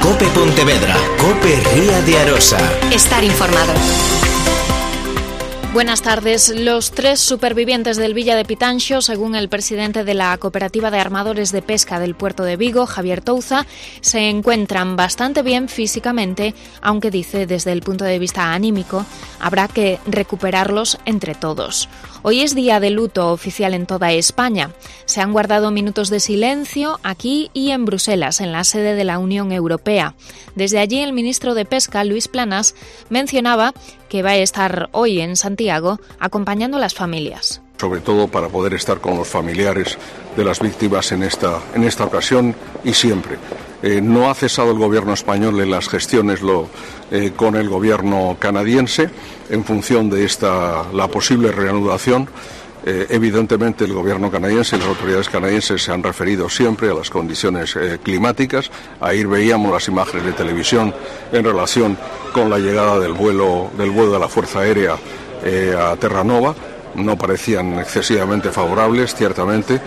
COPE Pontevedra, COPE Ría de Arosa. Estar informado. Buenas tardes. Los 3 supervivientes del Villa de Pitanxo, según el presidente de la Cooperativa de Armadores de Pesca del Puerto de Vigo, Javier Touza, se encuentran bastante bien físicamente, aunque dice desde el punto de vista anímico habrá que recuperarlos entre todos. Hoy es día de luto oficial en toda España. Se han guardado minutos de silencio aquí y en Bruselas, en la sede de la Unión Europea. Desde allí, el ministro de Pesca, Luis Planas, mencionaba que va a estar hoy en Santiago acompañando a las familias. Sobre todo para poder estar con los familiares de las víctimas en esta ocasión y siempre. No ha cesado el gobierno español en las gestiones con el gobierno canadiense en función de la posible reanudación. Evidentemente el gobierno canadiense y las autoridades canadienses se han referido siempre a las condiciones climáticas. Ayer veíamos las imágenes de televisión en relación con la llegada del vuelo de la Fuerza Aérea a Terranova. No parecían excesivamente favorables, ciertamente.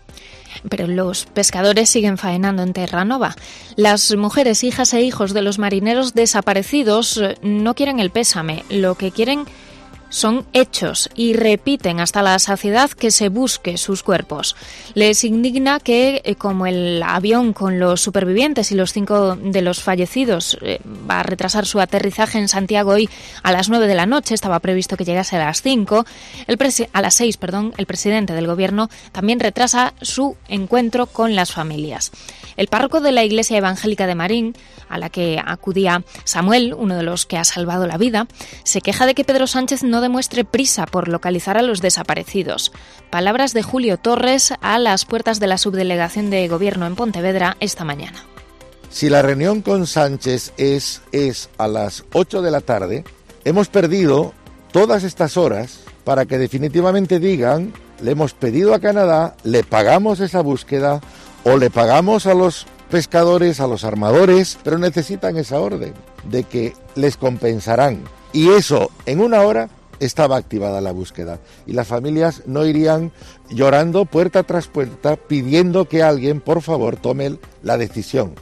Pero los pescadores siguen faenando en Terranova. Las mujeres, hijas e hijos de los marineros desaparecidos no quieren el pésame, lo que quieren son hechos y repiten hasta la saciedad que se busque sus cuerpos. Les indigna que, como el avión con los supervivientes y los 5 de los fallecidos va a retrasar su aterrizaje en Santiago hoy a las 9 de la noche, estaba previsto que llegase a las 5, a las 6, el presidente del gobierno también retrasa su encuentro con las familias. El párroco de la Iglesia Evangélica de Marín, a la que acudía Samuel, uno de los que ha salvado la vida, se queja de que Pedro Sánchez no demuestre prisa por localizar a los desaparecidos. Palabras de Julio Torres a las puertas de la subdelegación de Gobierno en Pontevedra esta mañana. Si la reunión con Sánchez es a las 8 de la tarde, hemos perdido todas estas horas para que definitivamente digan, le hemos pedido a Canadá, le pagamos esa búsqueda o le pagamos a los pescadores, a los armadores, pero necesitan esa orden de que les compensarán. Y eso, en una hora, estaba activada la búsqueda. Y las familias no irían llorando puerta tras puerta pidiendo que alguien, por favor, tome la decisión.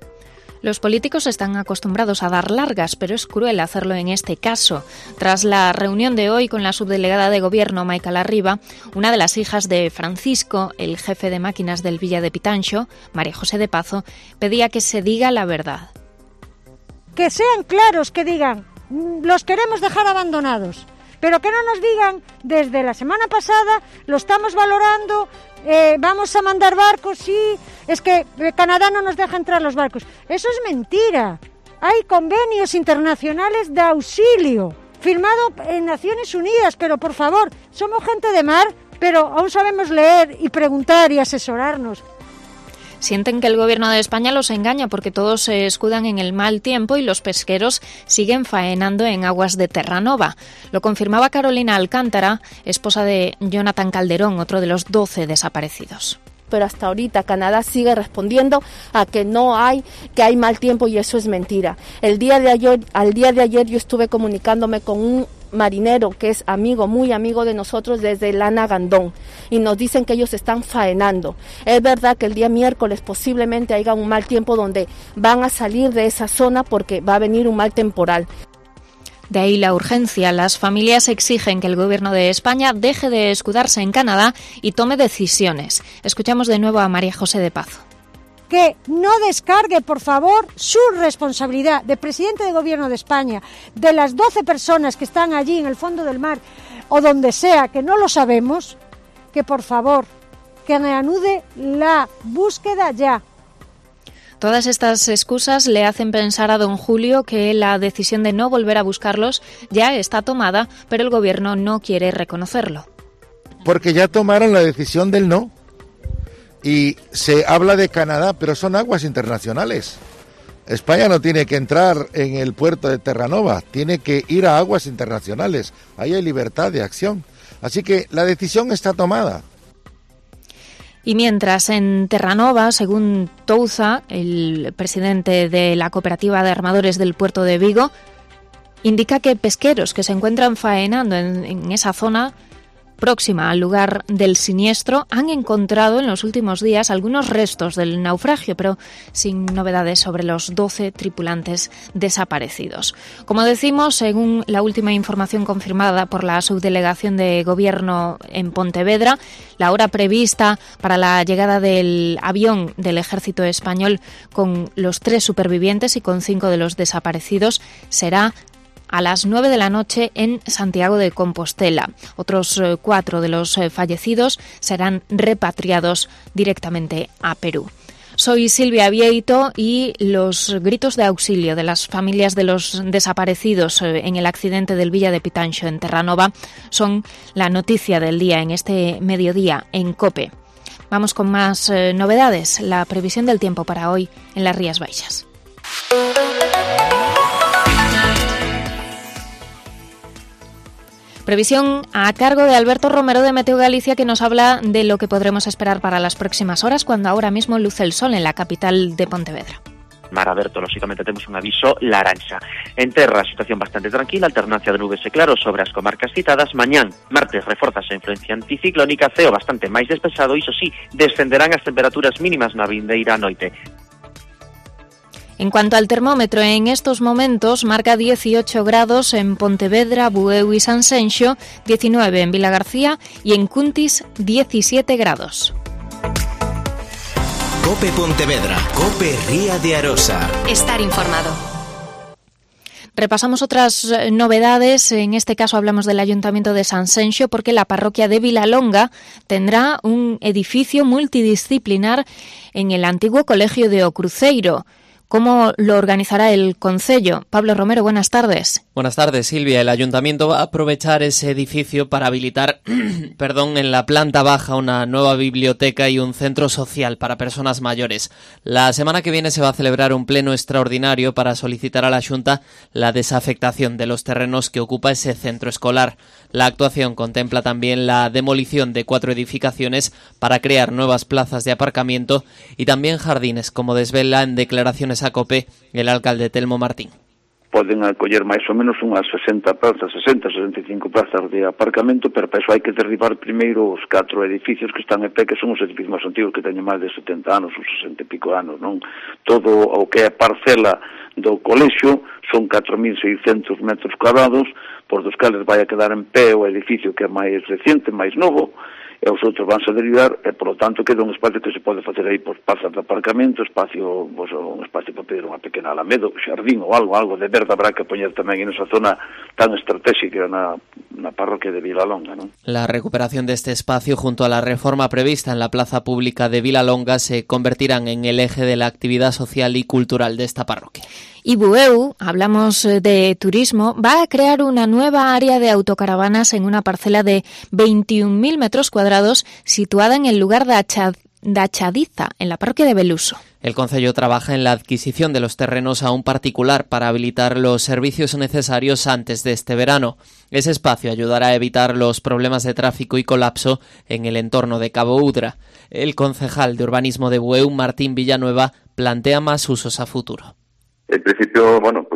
Los políticos están acostumbrados a dar largas, pero es cruel hacerlo en este caso. Tras la reunión de hoy con la subdelegada de Gobierno, Maica Larriba, una de las hijas de Francisco, el jefe de máquinas del Villa de Pitanxo, María José de Pazo, pedía que se diga la verdad. Que sean claros, que digan, los queremos dejar abandonados, pero que no nos digan, desde la semana pasada lo estamos valorando, vamos a mandar barcos, sí, es que Canadá no nos deja entrar los barcos. Eso es mentira. Hay convenios internacionales de auxilio, firmado en Naciones Unidas, pero por favor, somos gente de mar, pero aún sabemos leer y preguntar y asesorarnos. Sienten que el gobierno de España los engaña porque todos se escudan en el mal tiempo y los pesqueros siguen faenando en aguas de Terranova. Lo confirmaba Carolina Alcántara, esposa de Jonathan Calderón, otro de los 12 desaparecidos. Pero hasta ahorita Canadá sigue respondiendo a que que hay mal tiempo y eso es mentira. Al día de ayer yo estuve comunicándome con un marinero que es muy amigo de nosotros desde Lana Gandón y nos dicen que ellos están faenando. Es verdad que el día miércoles posiblemente haya un mal tiempo donde van a salir de esa zona porque va a venir un mal temporal. De ahí la urgencia. Las familias exigen que el gobierno de España deje de escudarse en Canadá y tome decisiones. Escuchamos de nuevo a María José de Pazo. Que no descargue, por favor, su responsabilidad de presidente de gobierno de España, de las 12 personas que están allí en el fondo del mar o donde sea, que no lo sabemos, que por favor, que reanude la búsqueda ya. Todas estas excusas le hacen pensar a don Julio que la decisión de no volver a buscarlos ya está tomada, pero el gobierno no quiere reconocerlo. Porque ya tomaron la decisión del no. Y se habla de Canadá, pero son aguas internacionales. España no tiene que entrar en el puerto de Terranova, tiene que ir a aguas internacionales. Ahí hay libertad de acción. Así que la decisión está tomada. Y mientras en Terranova, según Touza, el presidente de la Cooperativa de Armadores del Puerto de Vigo, indica que pesqueros que se encuentran faenando en esa zona próxima al lugar del siniestro, han encontrado en los últimos días algunos restos del naufragio, pero sin novedades sobre los 12 tripulantes desaparecidos. Como decimos, según la última información confirmada por la Subdelegación de Gobierno en Pontevedra, la hora prevista para la llegada del avión del Ejército Español con los 3 supervivientes y con 5 de los desaparecidos será a las 9 de la noche en Santiago de Compostela. Otros 4 de los fallecidos serán repatriados directamente a Perú. Soy Silvia Vieito y los gritos de auxilio de las familias de los desaparecidos en el accidente del Villa de Pitanxo en Terranova son la noticia del día en este mediodía en COPE. Vamos con más novedades, la previsión del tiempo para hoy en las Rías Baixas. Previsión a cargo de Alberto Romero de Meteo Galicia, que nos habla de lo que podremos esperar para las próximas horas, cuando ahora mismo luce el sol en la capital de Pontevedra. Mar aberto, lógicamente temos un aviso laranxa. En terra, situación bastante tranquila, alternancia de nubes e claros sobre as comarcas citadas. Mañán, martes, reforzase a influencia anticiclónica, ceo bastante máis despexado, iso sí, descenderán as temperaturas mínimas na vindeira noite. En cuanto al termómetro, en estos momentos marca 18 grados en Pontevedra, Bueu y Sanxenxo, 19 en Vilagarcía y en Cuntis 17 grados. COPE Pontevedra, COPE Ría de Arosa. Estar informado. Repasamos otras novedades, en este caso hablamos del Ayuntamiento de Sanxenxo porque la parroquia de Vilalonga tendrá un edificio multidisciplinar en el antiguo Colegio de O Cruceiro. ¿Cómo lo organizará el Concello? Pablo Romero, buenas tardes. Buenas tardes, Silvia. El Ayuntamiento va a aprovechar ese edificio para habilitar en la planta baja una nueva biblioteca y un centro social para personas mayores. La semana que viene se va a celebrar un pleno extraordinario para solicitar a la Xunta la desafectación de los terrenos que ocupa ese centro escolar. La actuación contempla también la demolición de 4 edificaciones para crear nuevas plazas de aparcamiento y también jardines, como desvela en declaraciones a COPE el alcalde Telmo Martín. Poden acoller máis ou menos unhas 65 plazas de aparcamento, pero para iso hai que derribar primeiro os 4 edificios que están en pé, que son os edificios máis antigos que teñen máis de 70 anos, ou 60 e pico anos, non? Todo o que é parcela do colexio son 4.600 metros cuadrados, por dos cales vai a quedar en pé o edificio que é máis reciente, máis novo, e os outros vanse a derivar, e, por lo tanto, queda un espacio que se pode facer aí, por plazas de aparcamento, espacio, un espacio para pedir unha pequena alamedo, xardín ou algo de verde habrá que poñer tamén en esa zona tan estratégica na parroquia de Vilalonga, ¿no? La recuperación de este espacio junto a la reforma prevista en la plaza pública de Vilalonga se convertirán en el eje de la actividad social y cultural de esta parroquia. Y Bueu, hablamos de turismo, va a crear una nueva área de autocaravanas en una parcela de 21.000 metros cuadrados situada en el lugar de Achadiza, en la parroquia de Beluso. El Concello trabaja en la adquisición de los terrenos a un particular para habilitar los servicios necesarios antes de este verano. Ese espacio ayudará a evitar los problemas de tráfico y colapso en el entorno de Cabo Udra. El concejal de urbanismo de Bueu, Martín Villanueva, plantea más usos a futuro. En principio,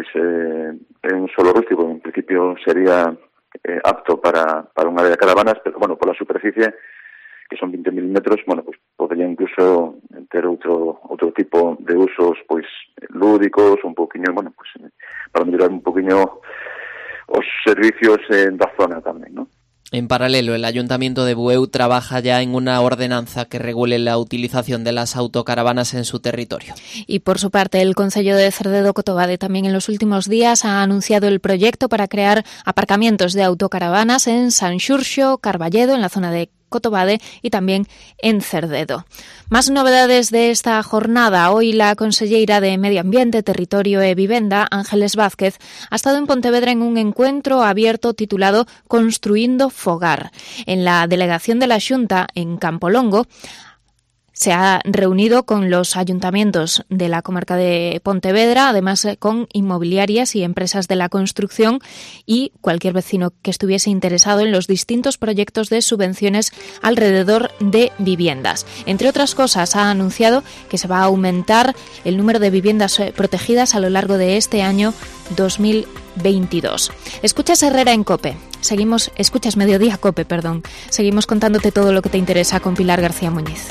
en un solo rústico, en principio sería apto para un área de caravanas, pero por la superficie, que son 20.000 metros, podría incluso ter outro tipo de usos, lúdicos, un poquinho, para mellorar un poquinho os servicios da zona tamén, ¿no? En paralelo, el Ayuntamiento de Bueu trabaja ya en una ordenanza que regule la utilización de las autocaravanas en su territorio. Y por su parte, el Concello de Cerdedo-Cotobade también en los últimos días ha anunciado el proyecto para crear aparcamientos de autocaravanas en Sanxurxo, Carballedo, en la zona de Cotobade y también en Cerdedo. Más novedades de esta jornada. Hoy la conselleira de Medio Ambiente, Territorio e Vivenda, Ángeles Vázquez, ha estado en Pontevedra en un encuentro abierto titulado Construindo Fogar. En la delegación de la Xunta en Campolongo se ha reunido con los ayuntamientos de la comarca de Pontevedra, además con inmobiliarias y empresas de la construcción y cualquier vecino que estuviese interesado en los distintos proyectos de subvenciones alrededor de viviendas. Entre otras cosas, ha anunciado que se va a aumentar el número de viviendas protegidas a lo largo de este año 2022. Escuchas Herrera en COPE. escuchas Mediodía Cope, perdón. Seguimos contándote todo lo que te interesa con Pilar García Muñiz.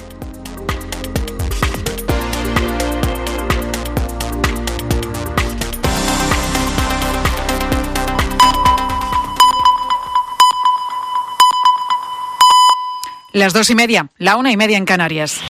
Las 2:30, la 1:30 en Canarias.